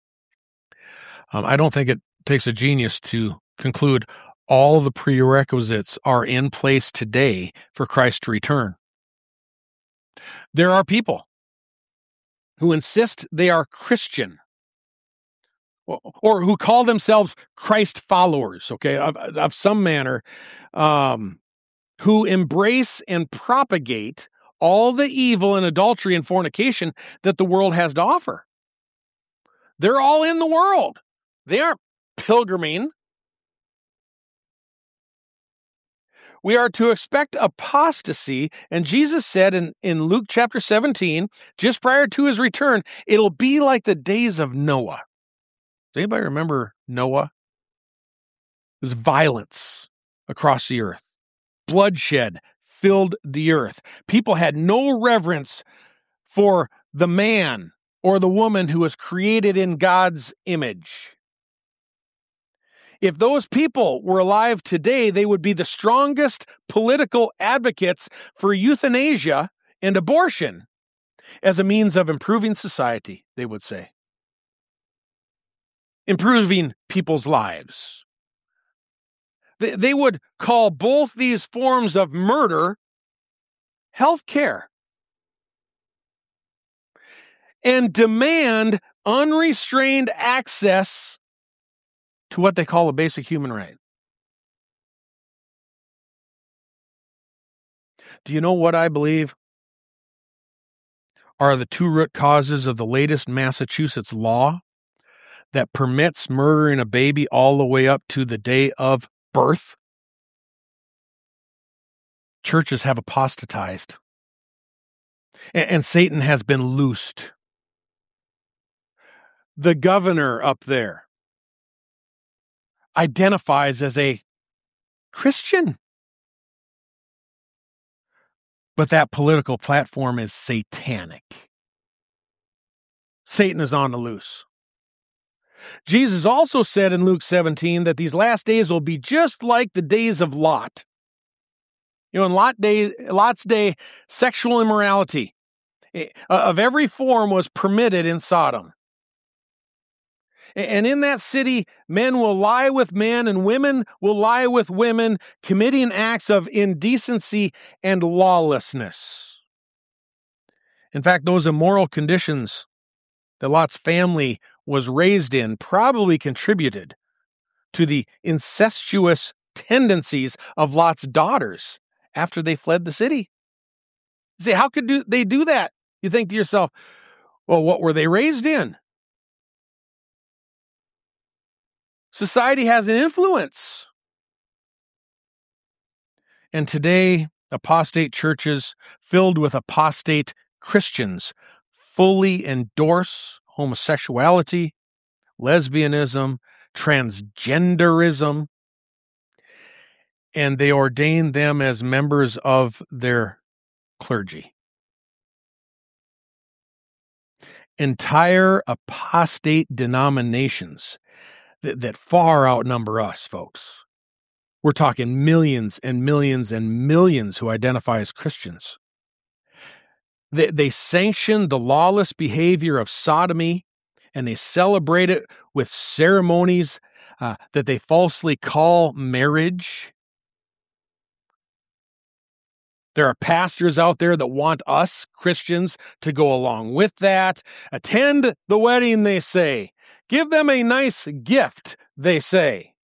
I don't think it takes a genius to conclude all the prerequisites are in place today for Christ to return. There are people who insist they are Christian or who call themselves Christ followers, okay, of some manner, who embrace and propagate all the evil and adultery and fornication that the world has to offer. They're all in the world. They aren't pilgriming. We are to expect apostasy, and Jesus said in Luke chapter 17, just prior to his return, it'll be like the days of Noah. Does anybody remember Noah? It was violence across the earth. Bloodshed filled the earth. People had no reverence for the man or the woman who was created in God's image. If those people were alive today, they would be the strongest political advocates for euthanasia and abortion as a means of improving society, they would say. Improving people's lives. They would call both these forms of murder health care and demand unrestrained access to what they call a basic human right. Do you know what I believe are the two root causes of the latest Massachusetts law that permits murdering a baby all the way up to the day of birth? Churches have apostatized, and Satan has been loosed. The governor up there identifies as a Christian, but that political platform is satanic. Satan is on the loose. Jesus also said in Luke 17 that these last days will be just like the days of Lot. You know, in Lot's day, sexual immorality of every form was permitted in Sodom. And in that city, men will lie with men and women will lie with women, committing acts of indecency and lawlessness. In fact, those immoral conditions that Lot's family was raised in probably contributed to the incestuous tendencies of Lot's daughters after they fled the city. You say, how could they do that? You think to yourself, well, what were they raised in? Society has an influence. And today, apostate churches filled with apostate Christians fully endorse homosexuality, lesbianism, transgenderism, and they ordain them as members of their clergy. Entire apostate denominations that far outnumber us, folks. We're talking millions and millions and millions who identify as Christians. They sanction the lawless behavior of sodomy, and they celebrate it with ceremonies that they falsely call marriage. There are pastors out there that want us, Christians, to go along with that. Attend the wedding, they say. Give them a nice gift, they say.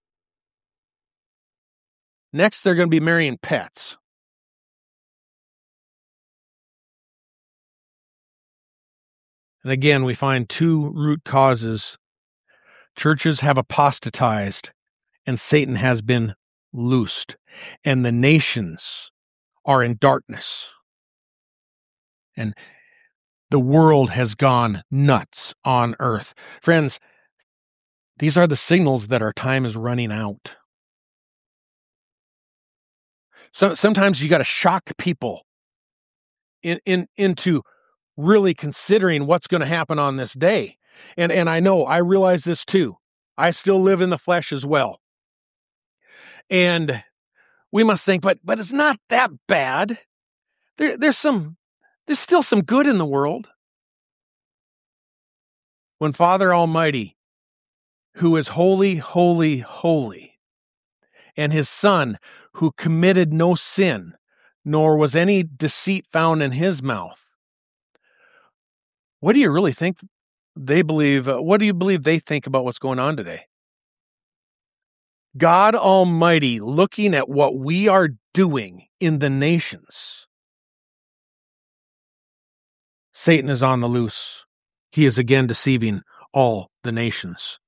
Next, they're going to be marrying pets. And again, we find two root causes. Churches have apostatized, and Satan has been loosed, and the nations are in darkness. And the world has gone nuts on earth. Friends, these are the signals that our time is running out. So sometimes you got to shock people into really considering what's going to happen on this day. And I know, I realize this too. I still live in the flesh as well. And we must think, but it's not that bad. There's still some good in the world. When Father Almighty, who is holy, holy, holy, and his Son, who committed no sin, nor was any deceit found in his mouth, what do you really think they believe? What do you believe they think about what's going on today? God Almighty looking at what we are doing in the nations. Satan is on the loose. He is again deceiving all the nations.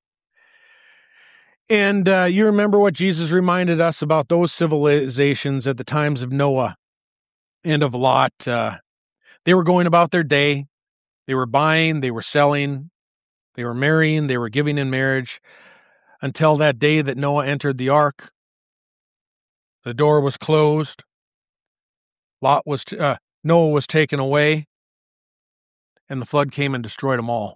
And you remember what Jesus reminded us about those civilizations at the times of Noah and of Lot. They were going about their day. They were buying, they were selling, they were marrying, they were giving in marriage until that day that Noah entered the ark. The door was closed. Noah was taken away, and the flood came and destroyed them all.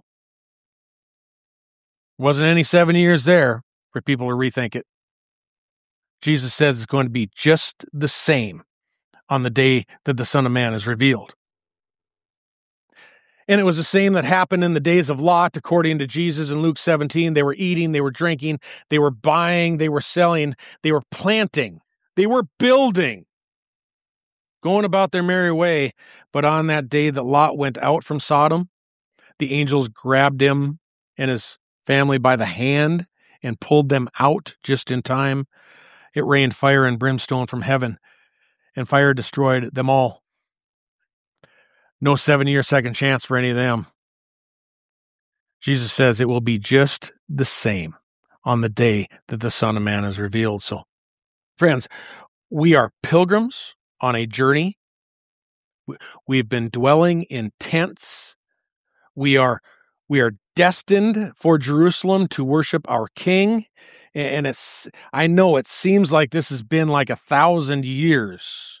Wasn't any 7 years there for people to rethink it. Jesus says it's going to be just the same on the day that the Son of Man is revealed. And it was the same that happened in the days of Lot, according to Jesus in Luke 17. They were eating, they were drinking, they were buying, they were selling, they were planting, they were building, going about their merry way. But on that day that Lot went out from Sodom, the angels grabbed him and his family by the hand and pulled them out just in time. It rained fire and brimstone from heaven, and fire destroyed them all. No 7-year second chance for any of them. Jesus says it will be just the same on the day that the Son of Man is revealed. So, friends, we are pilgrims on a journey. We've been dwelling in tents. We are destined for Jerusalem to worship our King. And I know it seems like this has been like 1,000 years.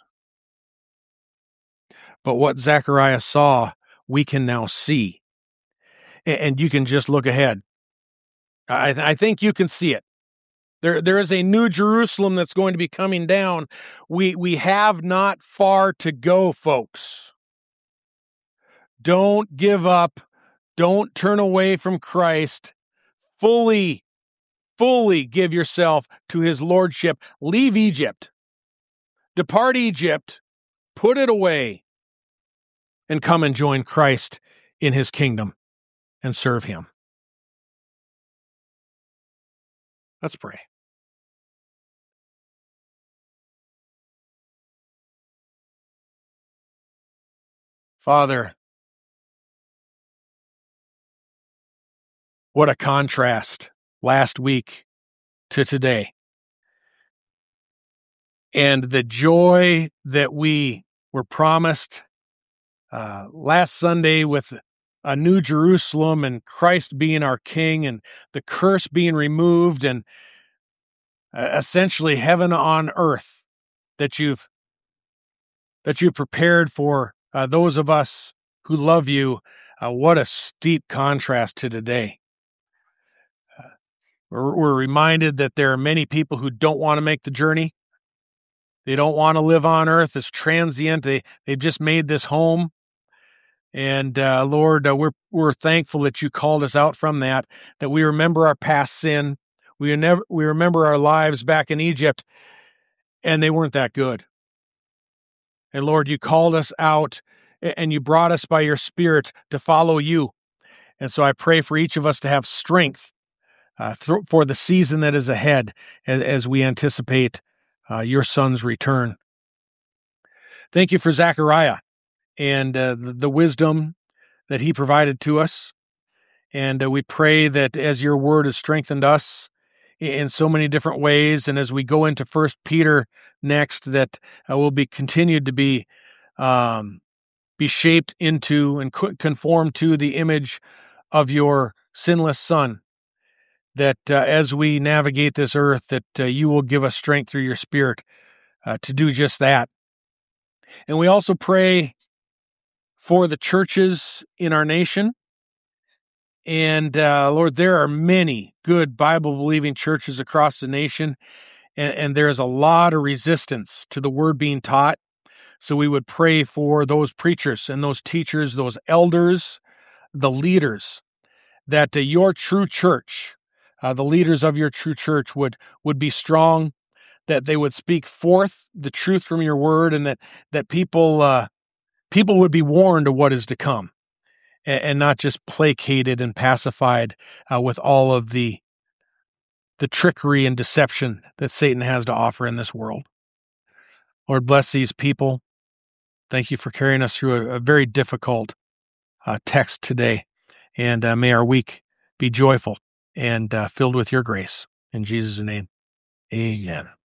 But what Zechariah saw, we can now see. And you can just look ahead. I think you can see it. There is a new Jerusalem that's going to be coming down. We have not far to go, folks. Don't give up. Don't turn away from Christ. Fully give yourself to his lordship. Leave Egypt. Depart Egypt. Put it away. And come and join Christ in his kingdom and serve him. Let's pray. Father, what a contrast last week to today. And the joy that we were promised last Sunday with a new Jerusalem and Christ being our King and the curse being removed and essentially heaven on earth that you've prepared for those of us who love you. What a steep contrast to today. We're reminded that there are many people who don't want to make the journey. They don't want to live on earth as transient. They've just made this home. And Lord, we're thankful that you called us out from that we remember our past sin. We remember our lives back in Egypt, and they weren't that good. And Lord, you called us out, and you brought us by your Spirit to follow you. And so I pray for each of us to have strength for the season that is ahead as we anticipate your Son's return. Thank you for Zechariah and the wisdom that he provided to us. And we pray that as your word has strengthened us in so many different ways, and as we go into 1 Peter next, that we'll be continued to be shaped into and conform to the image of your sinless Son, that as we navigate this earth, that you will give us strength through your Spirit to do just that. And we also pray for the churches in our nation. And Lord, there are many good Bible-believing churches across the nation, and there is a lot of resistance to the word being taught. So we would pray for those preachers and those teachers, those elders, the leaders, that your true church, the leaders of your true church would be strong, that they would speak forth the truth from your word, and that people would be warned of what is to come, and not just placated and pacified with all of the trickery and deception that Satan has to offer in this world. Lord, bless these people. Thank you for carrying us through a very difficult text today, and may our week be joyful and filled with your grace. In Jesus' name, amen.